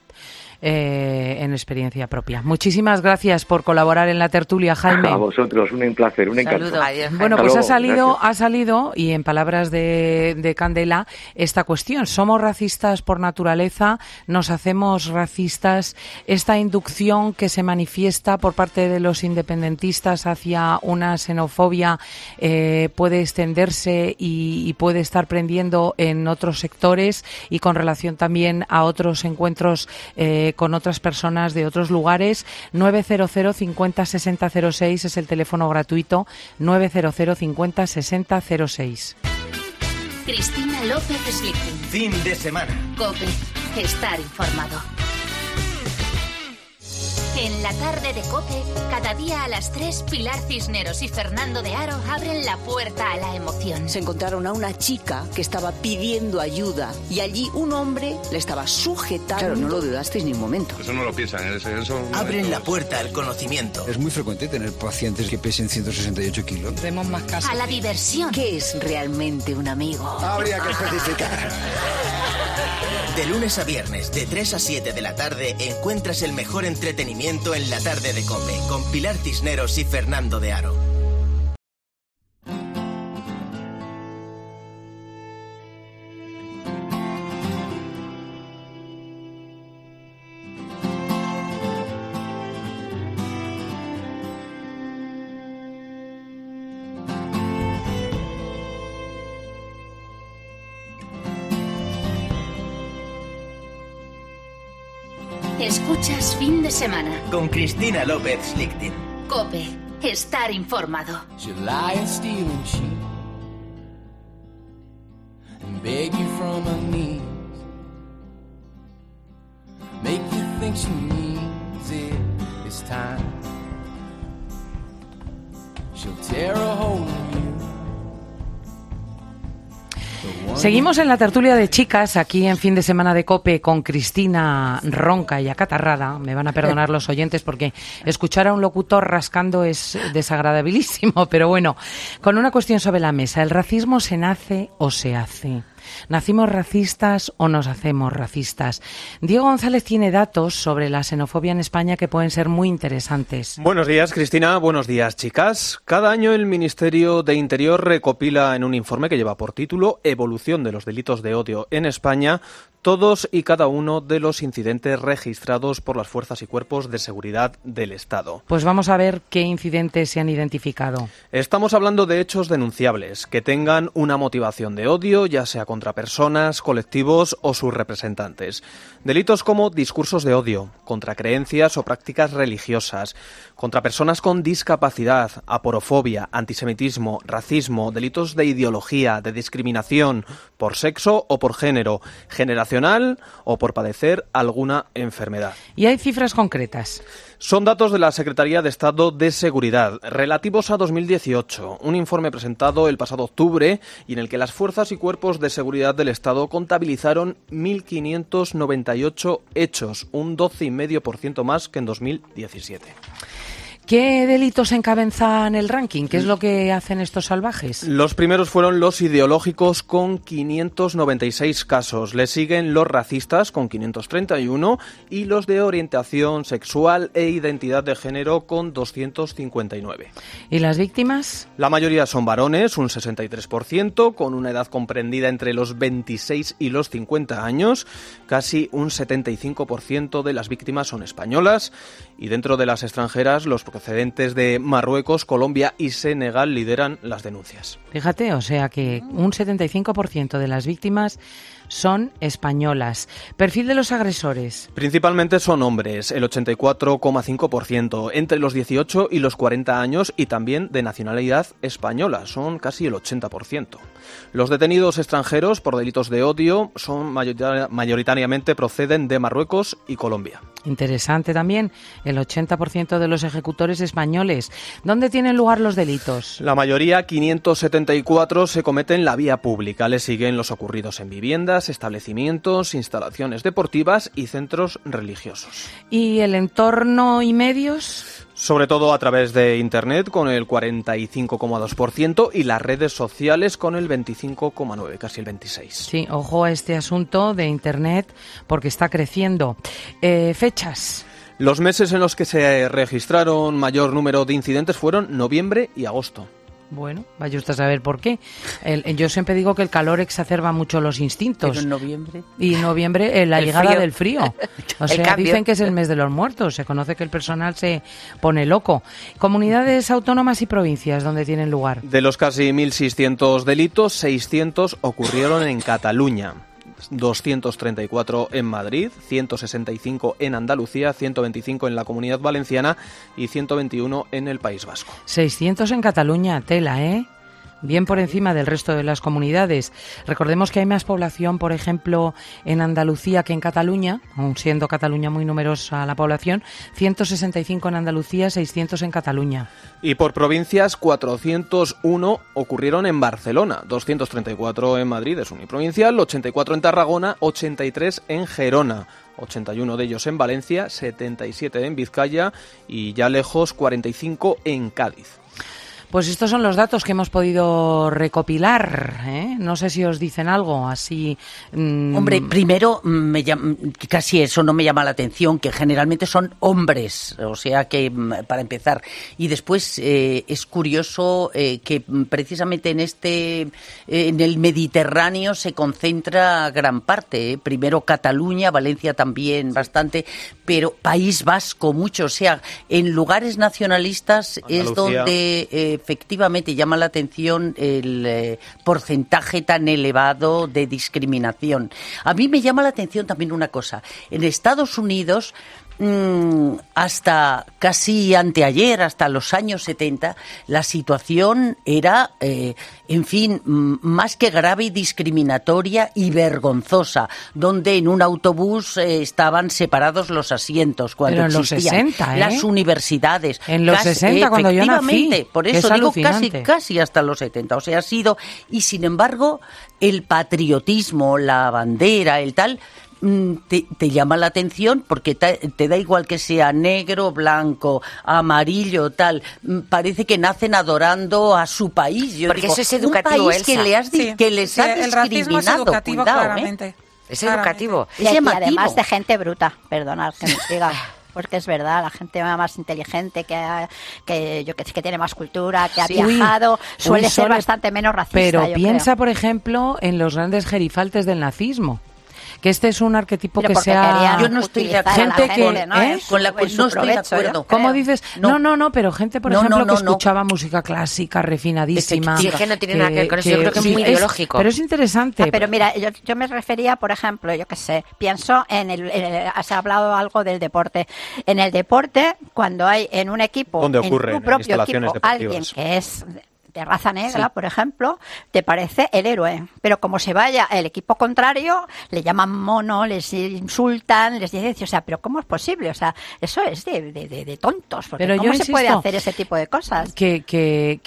en experiencia propia. Muchísimas gracias por colaborar en la tertulia, Jaime. A vosotros, un placer, un encanto. Bueno, pues ha salido, y en palabras de Candela, esta cuestión. Somos racistas por naturaleza, nos hacemos racistas. Esta inducción que se manifiesta por parte de los independentistas hacia una xenofobia puede extenderse y puede estar prendiendo en otros sectores y con relación también a otros encuentros con otras personas de otros lugares. 900 50 60 06 es el teléfono gratuito, 900 50 60 06. Cristina López Slichting. Fin de semana. COPE. Estar informado. En la tarde de COPE, cada día a las 3, Pilar Cisneros y Fernando de Aro abren la puerta a la emoción. Se encontraron a una chica que estaba pidiendo ayuda y allí un hombre le estaba sujetando. Claro, no lo dudasteis ni un momento. Eso no lo piensan. Abren la puerta al conocimiento. Es muy frecuente tener pacientes que pesen 168 kilos. Vemos más casos. A la diversión. ¿Qué es realmente un amigo? Habría que especificar. De lunes a viernes, de 3 a 7 de la tarde, encuentras el mejor entretenimiento en la tarde de COPE, con Pilar Cisneros y Fernando de Aro. Escuchas Fin de Semana con Cristina López Slichting. COPE. Estar informado. She lie and steal and cheat and beg you from her knees, make you think she means it this time. She'll tear a hole Seguimos en la tertulia de chicas, aquí en Fin de Semana de COPE, con Cristina ronca y acatarrada. Me van a perdonar los oyentes porque escuchar a un locutor rascando es desagradabilísimo, pero bueno, con una cuestión sobre la mesa. ¿El racismo se nace o se hace? ¿Nacimos racistas o nos hacemos racistas? Diego González tiene datos sobre la xenofobia en España que pueden ser muy interesantes. Buenos días, Cristina. Buenos días, chicas. Cada año el Ministerio de Interior recopila en un informe que lleva por título Evolución de los delitos de odio en España todos y cada uno de los incidentes registrados por las fuerzas y cuerpos de seguridad del Estado. Pues vamos a ver qué incidentes se han identificado. Estamos hablando de hechos denunciables que tengan una motivación de odio, ya sea contra personas, colectivos o sus representantes. Delitos como discursos de odio, contra creencias o prácticas religiosas, contra personas con discapacidad, aporofobia, antisemitismo, racismo, delitos de ideología, de discriminación por sexo o por género, generacional o por padecer alguna enfermedad. ¿Y hay cifras concretas? Son datos de la Secretaría de Estado de Seguridad, relativos a 2018, un informe presentado el pasado octubre y en el que las fuerzas y cuerpos de seguridad del Estado contabilizaron 1.598 hechos, un 12,5% más que en 2017. ¿Qué delitos encabezan el ranking? ¿Qué es lo que hacen estos salvajes? Los primeros fueron los ideológicos con 596 casos. Le siguen los racistas con 531 y los de orientación sexual e identidad de género con 259. ¿Y las víctimas? La mayoría son varones, un 63%, con una edad comprendida entre los 26 y los 50 años. Casi un 75% de las víctimas son españolas y dentro de las extranjeras los procedentes de Marruecos, Colombia y Senegal lideran las denuncias. Fíjate, o sea que un 75% de las víctimas son españolas. ¿Perfil de los agresores? Principalmente son hombres, el 84,5%, entre los 18 y los 40 años y también de nacionalidad española, son casi el 80%. Los detenidos extranjeros por delitos de odio son mayoritariamente proceden de Marruecos y Colombia. Interesante también, el 80% de los ejecutores españoles. ¿Dónde tienen lugar los delitos? La mayoría, 574, se cometen en la vía pública. Le siguen los ocurridos en viviendas, establecimientos, instalaciones deportivas y centros religiosos. ¿Y el entorno y medios? Sobre todo a través de Internet con el 45,2% y las redes sociales con el 25,9%, casi el 26%. Sí, ojo a este asunto de Internet porque está creciendo. Fechas. Los meses en los que se registraron mayor número de incidentes fueron noviembre y agosto. Bueno, vaya usted a saber por qué. Yo siempre digo que el calor exacerba mucho los instintos. Pero en noviembre. Y en noviembre la llegada frío. del frío. O sea, dicen que es el mes de los muertos. Se conoce que el personal se pone loco. Comunidades autónomas y provincias donde tienen lugar. De los casi 1.600 delitos, 600 ocurrieron en Cataluña. 234 en Madrid, 165 en Andalucía, 125 en la Comunidad Valenciana y 121 en el País Vasco. 600 en Cataluña, tela, ¿eh? Bien por encima del resto de las comunidades. Recordemos que hay más población, por ejemplo, en Andalucía que en Cataluña, aun siendo Cataluña muy numerosa la población, 165 en Andalucía, 600 en Cataluña. Y por provincias, 401 ocurrieron en Barcelona, 234 en Madrid, es uniprovincial, 84 en Tarragona, 83 en Gerona. 81 de ellos en Valencia, 77 en Vizcaya y ya lejos 45 en Cádiz. Pues estos son los datos que hemos podido recopilar, ¿eh? No sé si os dicen algo así. Hombre, primero, casi eso no me llama la atención, que generalmente son hombres, o sea que, para empezar. Y después es curioso que precisamente en el Mediterráneo se concentra gran parte. Primero Cataluña, Valencia también bastante, pero País Vasco mucho. O sea, en lugares nacionalistas Andalucía. Es donde efectivamente llama la atención el porcentaje tan elevado de discriminación. A mí me llama la atención también una cosa. En Estados Unidos hasta casi anteayer, hasta los años 70, la situación era, en fin, más que grave y discriminatoria y vergonzosa, donde en un autobús estaban separados los asientos cuando pero en los existían 60, las universidades. En los 60, cuando yo nací. Por eso digo casi hasta los 70. O sea, ha sido... Y sin embargo, el patriotismo, la bandera, el tal... Te llama la atención porque te da igual que sea negro, blanco, amarillo, tal. Parece que nacen adorando a su país. Porque digo, eso es educativo, un país Elsa. que les ha discriminado. El racismo es educativo, cuidado, claramente. Es educativo. Y además de gente bruta, perdonad que me diga. Porque es verdad, la gente más inteligente, que tiene más cultura, que ha viajado, suele ser bastante menos racista. Pero piensa, creo. Por ejemplo, en los grandes gerifaltes del nazismo. Que este es un arquetipo que sea... Yo no estoy de acuerdo. Gente que... ¿no? Con la que no estoy de acuerdo. ¿Cómo dices? No, pero gente, por ejemplo, que escuchaba música clásica, refinadísima. Sí, que no tiene nada que ver con eso. Yo creo que es muy ideológico. Pero es interesante. Pero mira, yo me refería, por ejemplo, yo qué sé, pienso has hablado algo del deporte. En el deporte, cuando hay en un equipo, en tu propio equipo, alguien que es... de raza negra, por ejemplo, te parece el héroe. Pero como se vaya el equipo contrario, le llaman mono, les insultan, les dicen, o sea, pero ¿cómo es posible? O sea, eso es de tontos. Porque pero ¿cómo se puede hacer ese tipo de cosas? Que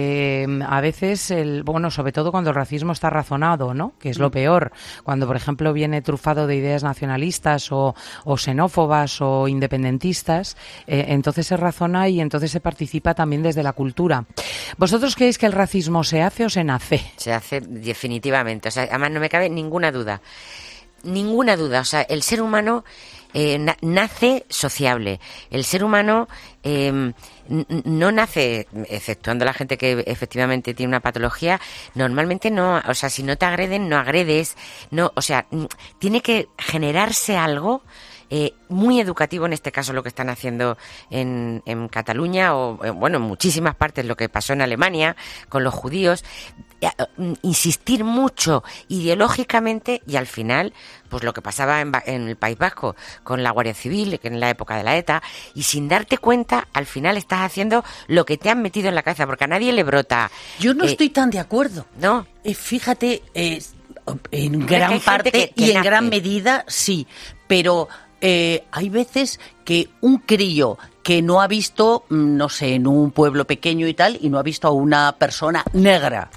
a veces, sobre todo cuando el racismo está razonado, ¿no? Que es lo peor. Cuando, por ejemplo, viene trufado de ideas nacionalistas o xenófobas o independentistas, entonces se razona y entonces se participa también desde la cultura. ¿Vosotros creéis que el racismo se hace o se nace? Se hace definitivamente. O sea, además no me cabe ninguna duda. Ninguna duda. O sea, el ser humano nace sociable. El ser humano no nace, exceptuando la gente que efectivamente tiene una patología, normalmente no. O sea, si no te agreden, no agredes. No, o sea, tiene que generarse algo muy educativo, en este caso lo que están haciendo en Cataluña o bueno, en muchísimas partes, lo que pasó en Alemania con los judíos, insistir mucho ideológicamente y al final pues lo que pasaba en el País Vasco con la Guardia Civil, que en la época de la ETA, y sin darte cuenta al final estás haciendo lo que te han metido en la cabeza, porque a nadie le brota. Yo no estoy tan de acuerdo. No. Fíjate, en gran parte y en gran medida sí, pero hay veces que un crío que no ha visto, no sé, en un pueblo pequeño y tal, y no ha visto a una persona negra,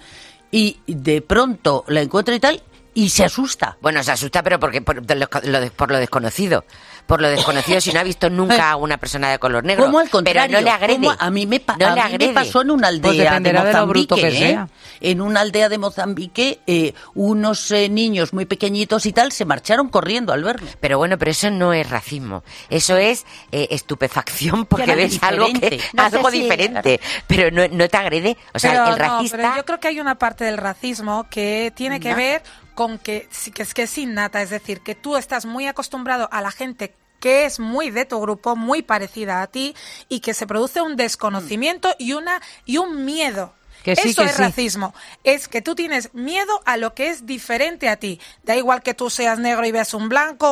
y de pronto la encuentra y tal, y se asusta. Bueno, se asusta, pero porque por lo desconocido. Por lo desconocido, si no ha visto nunca a una persona de color negro. ¿Cómo al contrario? Pero no le agrede. A mí me agrede. Pasó en una aldea pues de Mozambique. De lo bruto que sea. En una aldea de Mozambique, unos niños muy pequeñitos y tal se marcharon corriendo al verme. Pero bueno, pero eso no es racismo. Eso es estupefacción porque ves algo diferente. Pero no te agrede. O sea, pero el racista... pero yo creo que hay una parte del racismo que tiene que ver con que es innata, es decir, que tú estás muy acostumbrado a la gente que es muy de tu grupo, muy parecida a ti, y que se produce un desconocimiento y un miedo. Eso es racismo. Es que tú tienes miedo a lo que es diferente a ti. Da igual que tú seas negro y veas un blanco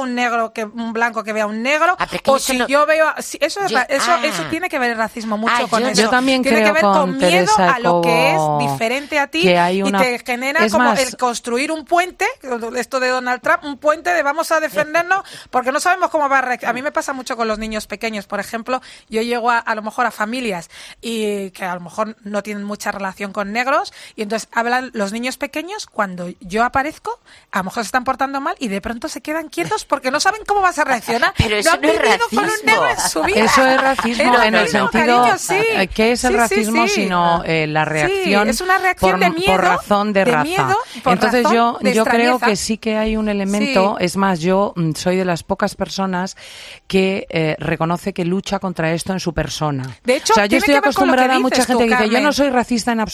que vea un negro, o si yo veo... Eso tiene que ver el racismo mucho con eso. Yo también tiene creo que ver con miedo Teresa a lo que es diferente a ti, y te genera como el construir un puente, esto de Donald Trump, un puente de vamos a defendernos porque no sabemos cómo va a reaccionar. A mí me pasa mucho con los niños pequeños, por ejemplo, yo llego a lo mejor a familias y que a lo mejor no tienen mucha relación con negros, y entonces hablan los niños pequeños, cuando yo aparezco, a lo mejor se están portando mal y de pronto se quedan quietos porque no saben cómo vas a reaccionar. Pero eso no es racismo. Con un negro en su vida. Eso es racismo en el sentido, cariño, ¿qué es el racismo? Sino la reacción, es una reacción de miedo, por razón de raza. Miedo, entonces yo creo que sí que hay un elemento, es más, yo soy de las pocas personas que reconoce que lucha contra esto en su persona. De hecho, o sea, yo estoy acostumbrada a mucha gente que dice, yo no soy racista en absoluto,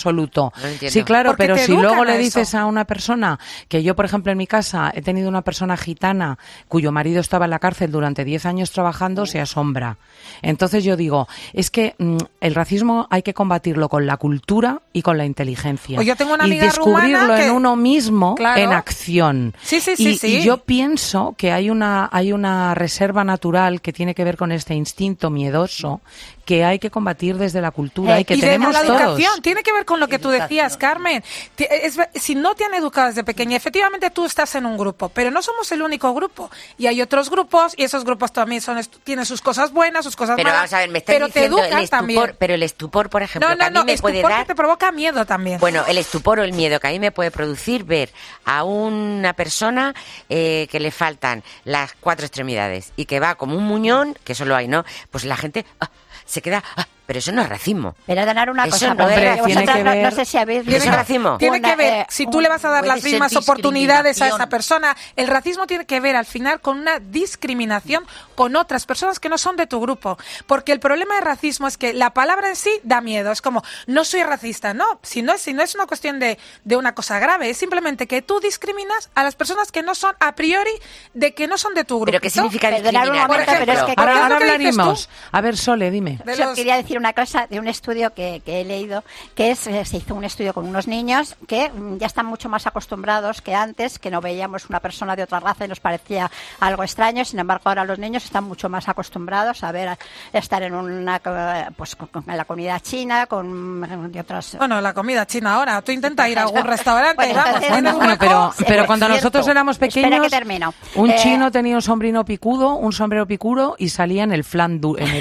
absoluto. No entiendo. Sí, claro, Porque pero te si educan luego a le eso. dices a una persona que yo, por ejemplo, en mi casa he tenido una persona gitana cuyo marido estaba en la cárcel durante 10 años trabajando, se asombra. Entonces yo digo, es que el racismo hay que combatirlo con la cultura y con la inteligencia. Pues yo tengo una y amiga descubrirlo rumana que- en uno mismo, Claro. en acción. Sí. Y yo pienso que hay una reserva natural que tiene que ver con este instinto miedoso que hay que combatir desde la cultura y que y tenemos de la todos. educación, tiene que ver con lo que tú decías, Carmen. Si no te han educado desde pequeña, efectivamente tú estás en un grupo, pero no somos el único grupo. Y hay otros grupos, y esos grupos también tienen sus cosas buenas, sus cosas Pero malas. vamos a ver, me estás pero te diciendo educan el estupor, también. pero el estupor, por ejemplo, No, que a mí me puede estupor dar... que te provoca miedo también. Bueno, el estupor o el miedo que a mí me puede producir ver a una persona que le faltan las 4 extremidades y que va como un muñón, que eso lo hay, ¿no? Pues la gente se queda... pero eso no es racismo. Perdonar una Eso cosa, no es porque racismo. vosotras Tiene que ver- no sé si habéis ¿Eso es visto racismo? Tiene que ver, si tú le vas a dar puede las ser mismas oportunidades a esa discriminación. persona, el racismo tiene que ver al final con una discriminación con otras personas que no son de tu grupo. Porque el problema de racismo es que la palabra en sí da miedo. Es como, no soy racista, no. Si no es una cuestión de una cosa grave, es simplemente que tú discriminas a las personas que no son a priori, de que no son de tu grupo. ¿Pero qué significa Perdonar un discriminar? momento, Por pero es ejemplo? que Ahora, ¿qué es ahora lo que dices hablaremos. A ver, Sole, dime. Yo quería decir una cosa de un estudio que he leído, que se hizo un estudio con unos niños que ya están mucho más acostumbrados que antes, que no veíamos una persona de otra raza y nos parecía algo extraño. Sin embargo, ahora los niños están mucho más acostumbrados a estar en pues con la comida china, con de otras... Bueno, la comida china ahora. Tú intenta ir a algún restaurante, Bueno, vamos, entonces- tienes Bueno, hueco. pero cuando cierto. nosotros éramos Espera pequeños, que termino. un chino tenía un sombrero picudo y salía en el flan,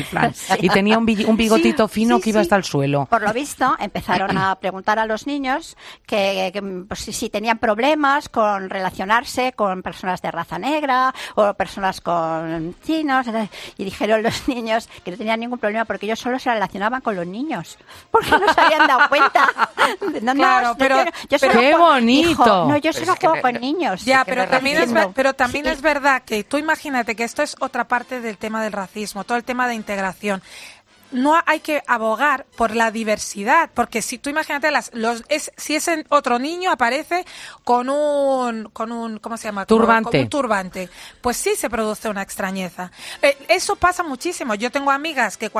y tenía un bigotito fino que iba hasta el suelo. Por lo visto, empezaron a preguntar a los niños que pues, si tenían problemas con relacionarse con personas de raza negra o personas con chinos, y dijeron los niños que no tenían ningún problema porque ellos solo se relacionaban con los niños, porque no se habían dado cuenta. No, Claro, pero- yo solo ¡Qué juego- bonito! hijo, no, yo Pero solo es que juego no- con niños. Ya, Es que pero no es también, racismo. pero también Sí. es verdad que tú imagínate que esto es otra parte del tema del racismo, todo el tema de integración. No hay que abogar por la diversidad, porque si tú imagínate si ese otro niño aparece con un ¿cómo se llama? Turbante. Con un turbante, pues sí se produce una extrañeza. Eso pasa muchísimo. Yo tengo amigas que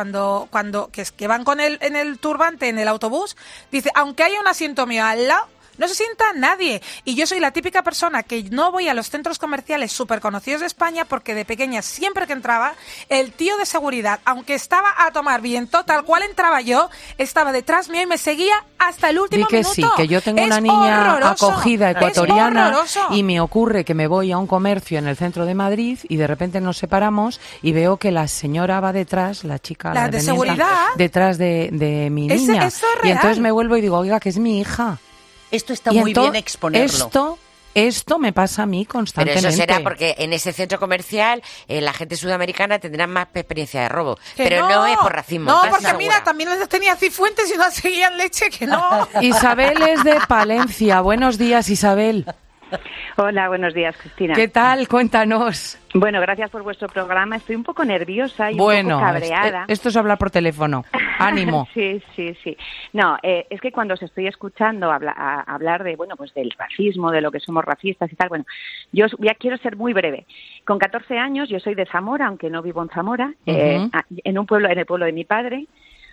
que van con en el turbante en el autobús, dice, aunque haya un asiento mío al lado, no se sienta nadie. Y yo soy la típica persona que no voy a los centros comerciales súper conocidos de España porque de pequeña, siempre que entraba, el tío de seguridad, aunque estaba a tomar viento, tal cual entraba yo, estaba detrás mío y me seguía hasta el último Di que minuto. sí, que yo tengo Es una niña horroroso. acogida Es ecuatoriana horroroso. y me ocurre que me voy a un comercio en el centro de Madrid y de repente nos separamos y veo que la señora va detrás, la chica, La de dependiente, seguridad. detrás de mi Eso niña. es Y entonces real. me vuelvo y digo, oiga, que es mi hija. Esto está Y muy ento- bien exponerlo. Esto me pasa a mí Pero constantemente. eso será porque en ese centro comercial la gente sudamericana tendrá más experiencia de robo. Que Pero no es por racismo. No, ¿estás porque segura? mira, también les tenía Cifuentes y no seguían leche, que no. Isabel es de Palencia. Buenos días, Isabel. Hola, buenos días, Cristina. ¿Qué tal? Cuéntanos. Bueno, gracias por vuestro programa. Estoy un poco nerviosa y un Bueno, poco cabreada. esto es hablar por teléfono. Ánimo. Sí. No, es que cuando os estoy escuchando hablar de, bueno, pues del racismo, de lo que somos racistas y tal, bueno, yo ya quiero ser muy breve. Con 14 años, yo soy de Zamora, aunque no vivo en Zamora, en el pueblo de mi padre,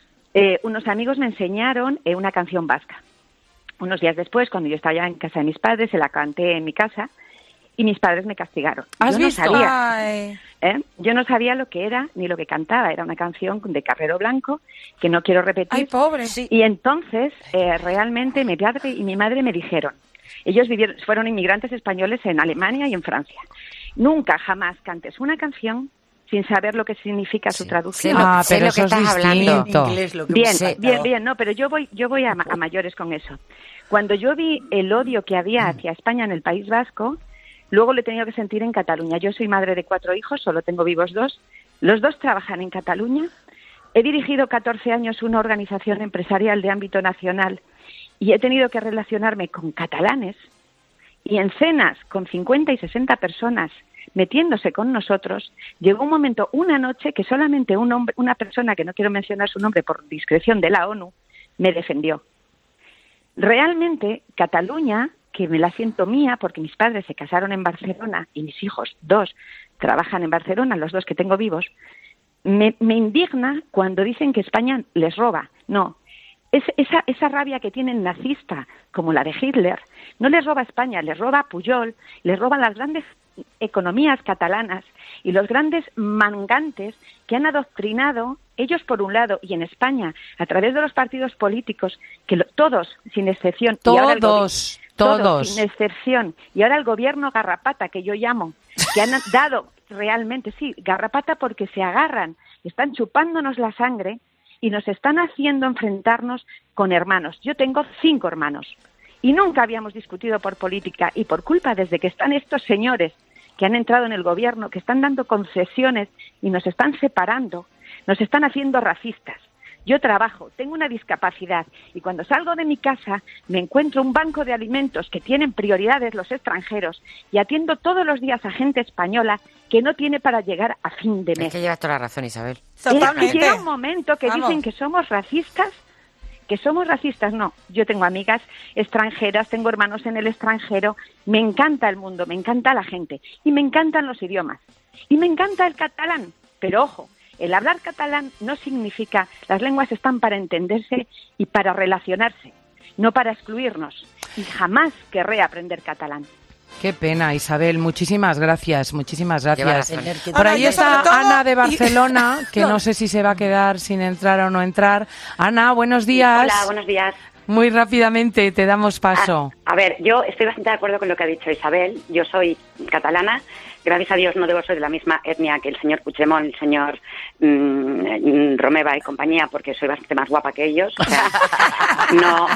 unos amigos me enseñaron una canción vasca. Unos días después, cuando yo estaba ya en casa de mis padres, se la canté en mi casa y mis padres me castigaron. ¿Has Yo visto? No sabía, Ay. Yo no sabía lo que era ni lo que cantaba. Era una canción de Carrero Blanco que no quiero repetir. Ay, pobre. Y entonces, realmente, mi padre y mi madre me dijeron, ellos fueron inmigrantes españoles en Alemania y en Francia. Nunca, jamás cantes una canción sin saber lo que significa su traducción. Pero eso es distinto. Bien, no, pero yo voy a mayores con eso. Cuando yo vi el odio que había hacia España en el País Vasco, luego lo he tenido que sentir en Cataluña. Yo soy madre de 4 hijos, solo tengo vivos 2. Los 2 trabajan en Cataluña. He dirigido 14 años una organización empresarial de ámbito nacional y he tenido que relacionarme con catalanes y en cenas con 50 y 60 personas metiéndose con nosotros. Llegó un momento, una noche, que solamente una persona, que no quiero mencionar su nombre por discreción de la ONU, me defendió. realmente Cataluña, que me la siento mía porque mis padres se casaron en Barcelona y mis hijos, 2, trabajan en Barcelona, los 2 que tengo vivos, me indigna cuando dicen que España les roba. No, esa rabia que tienen nazista, como la de Hitler, no les roba España, les roba Pujol, les roban las grandes economías catalanas y los grandes mangantes que han adoctrinado, ellos por un lado, y en España, a través de los partidos políticos, que todos, sin excepción, todos, sin excepción, y ahora el gobierno garrapata, que yo llamo, que han dado realmente, sí, garrapata porque se agarran, están chupándonos la sangre y nos están haciendo enfrentarnos con hermanos. Yo tengo 5 hermanos y nunca habíamos discutido por política, y por culpa, desde que están estos señores que han entrado en el gobierno, que están dando concesiones y nos están separando, nos están haciendo racistas. Yo trabajo, tengo una discapacidad y cuando salgo de mi casa me encuentro un banco de alimentos que tienen prioridades los extranjeros y atiendo todos los días a gente española que no tiene para llegar a fin de mes. Es que llevas toda la razón, Isabel. Totalmente. Es que llega un momento que dicen que somos racistas. No, yo tengo amigas extranjeras, tengo hermanos en el extranjero, me encanta el mundo, me encanta la gente y me encantan los idiomas y me encanta el catalán, pero ojo, el hablar catalán no significa, las lenguas están para entenderse y para relacionarse, no para excluirnos, y jamás querré aprender catalán. Qué pena, Isabel. Muchísimas gracias, muchísimas gracias. Por ahí está Ana de Barcelona, que no sé si se va a quedar sin entrar o no entrar. Ana, buenos días. Hola, buenos días. Muy rápidamente, te damos paso. A ver, yo estoy bastante de acuerdo con lo que ha dicho Isabel. Yo soy catalana. Gracias a Dios no debo ser de la misma etnia que el señor Puigdemont, el señor Romeva y compañía, porque soy bastante más guapa que ellos. O sea, no...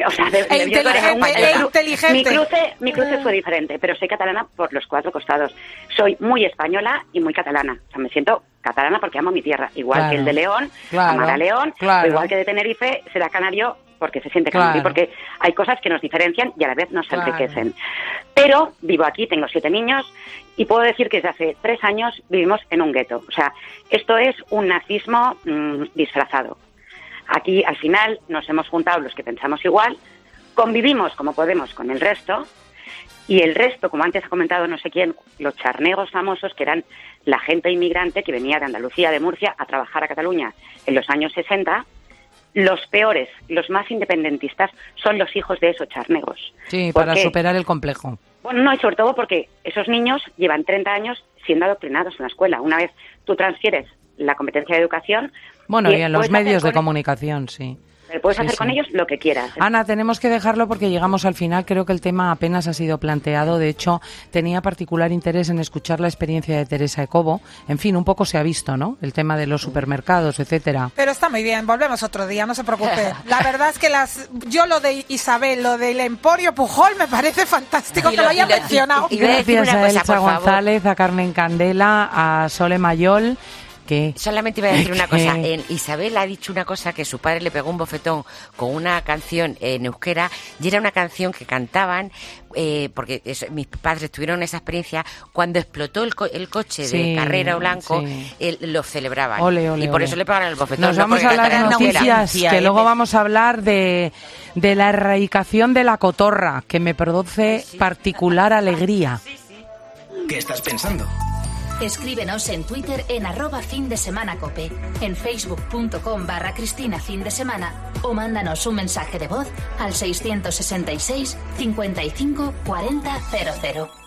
inteligente. Mi cruce fue diferente, pero soy catalana por los 4 costados. Soy muy española y muy catalana. O sea, me siento catalana porque amo mi tierra. Igual que el de León, amar a León, o igual que de Tenerife, será canario porque se siente canario, porque hay cosas que nos diferencian y a la vez nos enriquecen. Pero vivo aquí, tengo 7 niños y puedo decir que desde hace 3 años vivimos en un gueto. O sea, esto es un nazismo disfrazado. Aquí, al final, nos hemos juntado los que pensamos igual, convivimos como podemos con el resto, y el resto, como antes ha comentado no sé quién, los charnegos famosos, que eran la gente inmigrante que venía de Andalucía, de Murcia, a trabajar a Cataluña en los años 60, los peores, los más independentistas, son los hijos de esos charnegos. Sí, para superar el complejo. Bueno, no, y sobre todo porque esos niños llevan 30 años siendo adoctrinados en la escuela. Una vez tú transfieres la competencia de educación... Bueno, y en los medios de comunicación, sí. Pero puedes hacer con ellos lo que quieras. Ana, tenemos que dejarlo porque llegamos al final. Creo que el tema apenas ha sido planteado. De hecho, tenía particular interés en escuchar la experiencia de Teresa Ecobo. En fin, un poco se ha visto, ¿no? El tema de los supermercados, etcétera. Pero está muy bien, volvemos otro día, no se preocupe. La verdad es que yo lo de Isabel, lo del Emporio Pujol, me parece fantástico que lo haya mencionado. Y gracias a Elsa González, a Carmen Candela, a Sole Mayol. ¿Qué? Solamente iba a decir una cosa. Isabel ha dicho una cosa, que su padre le pegó un bofetón con una canción en euskera, y era una canción que cantaban porque mis padres tuvieron esa experiencia cuando explotó el coche de Carrera Blanco, lo celebraban. Y por eso le pegaron el bofetón. Nos vamos a las noticias, que luego vamos a hablar de la erradicación de la cotorra, que me produce particular alegría. ¿Qué estás pensando? Escríbenos en Twitter en @findesemanacope, en facebook.com/CristinaFindesemana o mándanos un mensaje de voz al 666 55 40 00.